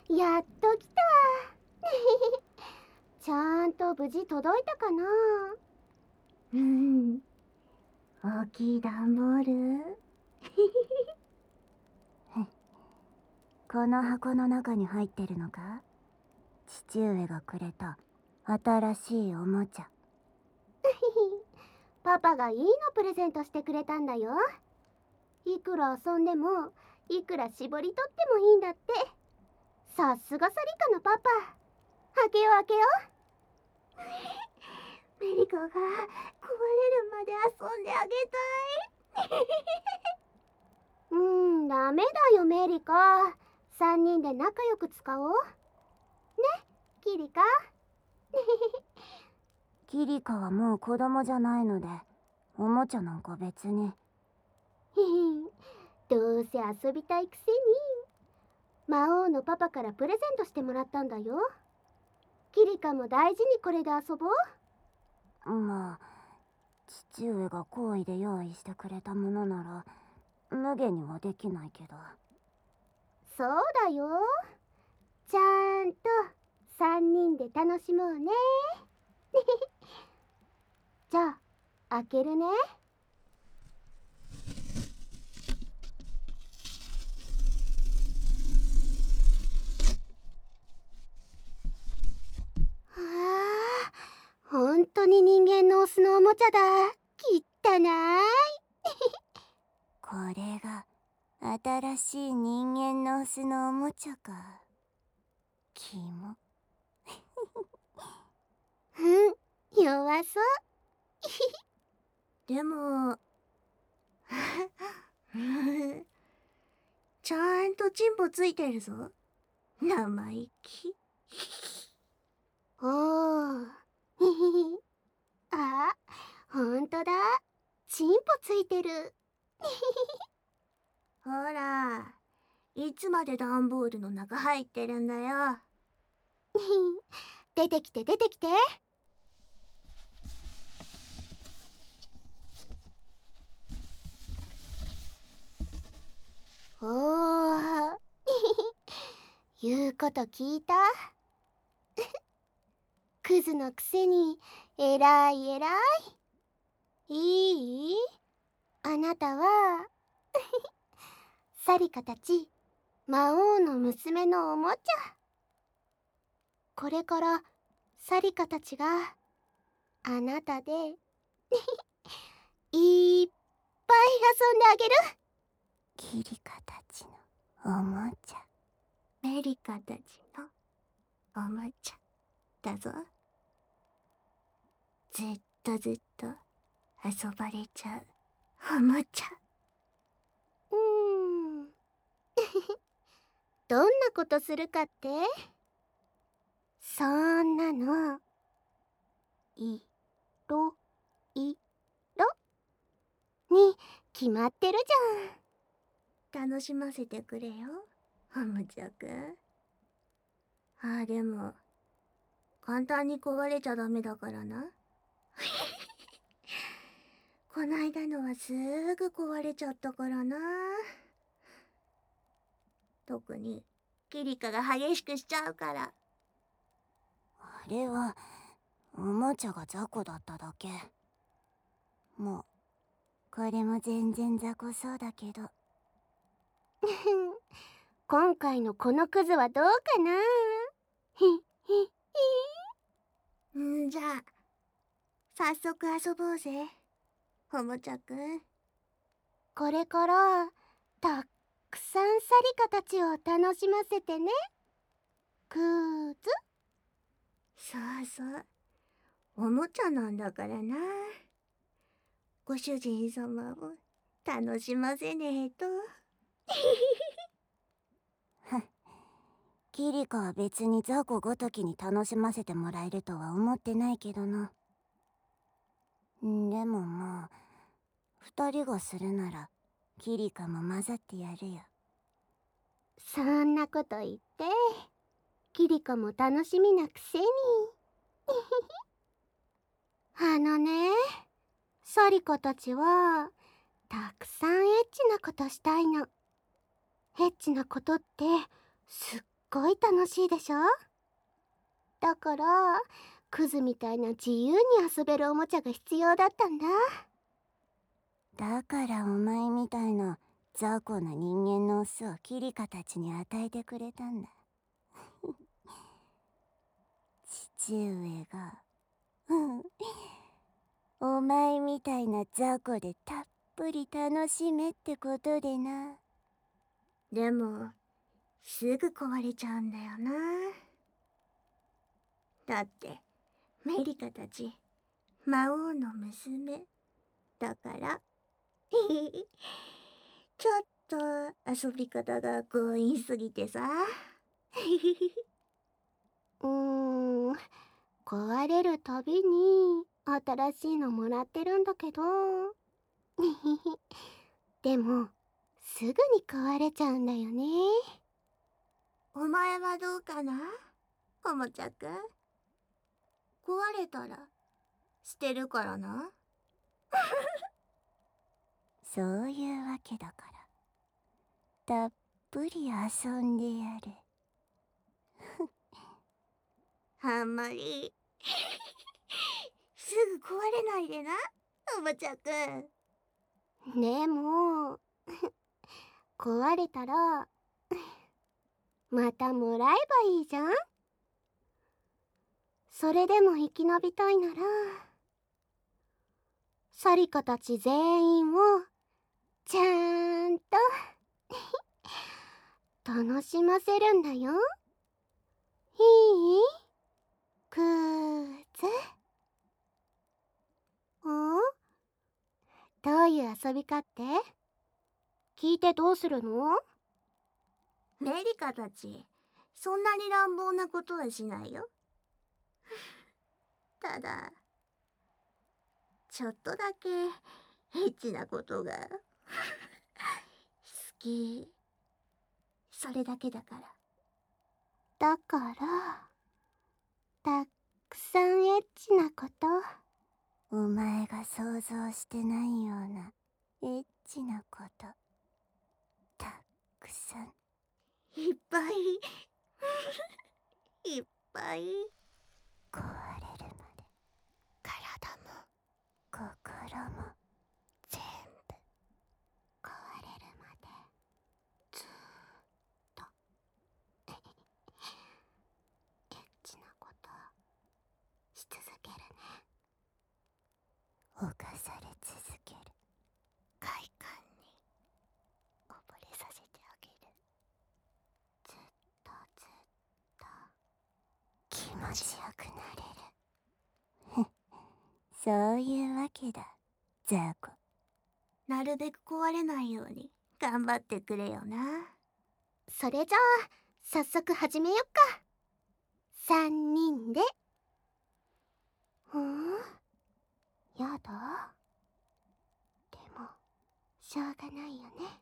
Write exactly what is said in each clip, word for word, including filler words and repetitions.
やっと来た。ちゃんと無事届いたかな。 うん、大きい段ボール。この箱の中に入ってるのか？父上がくれた新しいおもちゃ。 パパがいいのプレゼントしてくれたんだよ。いくら遊んでもいくら絞り取ってもいいんだって。さすがサリカのパパ。開けよう開けよメリカが壊れるまで遊んであげたい。 う。うーん、ダメだよメリカ。さんにんで仲良く使おうね、キリカ。 キリカはもう子供じゃないので、おもちゃなんか別に。 どうせ遊びたいくせに。魔王のパパからプレゼントしてもらったんだよ。キリカも大事にこれで遊ぼう。 まあ、父上が好意で用意してくれたものなら無限にはできないけど。 そうだよ。ちゃんとさんにんで楽しもうね。じゃあ開けるね。はあ、本当に人間のオスのおもちゃだ。きったない。 これが新しい人間のオスのおもちゃか。キモ。 うん、弱そう。 でもちゃんとチンポついてるぞ。生意気。 おー。あ、ほんとだ。チンポついてる。 ほら、いつまで段ボールの中入ってるんだよ。 出てきて出てきて。おー。言うこと聞いた？クズのくせにえらいえらい。いい？あなたはサリカたち魔王の娘のおもちゃ。これからサリカたちがあなたでいっぱい遊んであげる。 キリカたちのおもちゃ、メリカたちのおもちゃだぞ。ずっとずっと遊ばれちゃうおもちゃ。 うーん。どんなことするかって？そんなのいろいろに決まってるじ楽しませてくれよ、おもちゃくん。ああ、でも簡単に壊れちゃダメだからな。こないだのはすぐ壊れちゃったからな。特にキリカが激しくしちゃうから。あれはおもちゃが雑魚だっただけ。もうこれも全然雑魚そうだけど。 ゃん。今回のこのクズはどうかな。ひひひんじゃあ早速遊ぼうぜ、おもちゃくん。 これからたくさんサリカたちを楽しませてね、クズ。 そうそう、おもちゃなんだからな。ご主人様を楽しませねえと。キリカは別に雑魚ごときに楽しませてもらえるとは思ってないけどな。んでもまあ二人がするならキリカも混ざってやるよ。 そんなこと言ってキリカも楽しみなくせに。あのね、サリカたちはたくさんエッチなことしたいの。エッチなことってすっごい楽しいでしょ。だからクズみたいな自由に遊べるおもちゃが必要だったんだ。 だからお前みたいな雑魚な人間のオスをキリカたちに与えてくれたんだ。父上がお前みたいな雑魚でたっぷり楽しめってことでな。 でもすぐ壊れちゃうんだよな。だってメリカたち魔王の娘だからちょっと遊び方が強引すぎてさうーん壊れるたびに新しいのもらってるんだけどでもすぐに壊れちゃうんだよね。 お前はどうかな、おもちゃくん。壊れたら捨てるからな。 そういうわけだからたっぷり遊んでやる。 あんまりすぐ壊れないでな、おもちゃくん。 でも壊れたらまたもらえばいいじゃん。それでも生き延びたいならサリカたち全員をちゃんと楽しませるんだよ。いい？クズ。ん？どういう遊びかって聞いてどうするの？ メリカたちそんなに乱暴なことはしないよ。ただちょっとだけエッチなことが好き、それだけだから。 だからたくさんエッチなこと。 お前が想像してないようなエッチなことたくさんいっぱいいっぱい壊れるまで体も心も全部壊れるまでずーっとエッチなことし続けるね。 犯され続ける。 快感に溺れさせてあげる。ずっとずっと気持ちよくなれる。そういうわけだ、ザコ。 なるべく壊れないように頑張ってくれよな。 それじゃあ早速始めよっか。三人で。ん？やだ。でもしょうがないよね。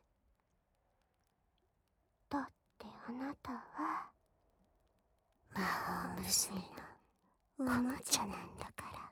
だってあなたは魔法娘のおもちゃなんだから。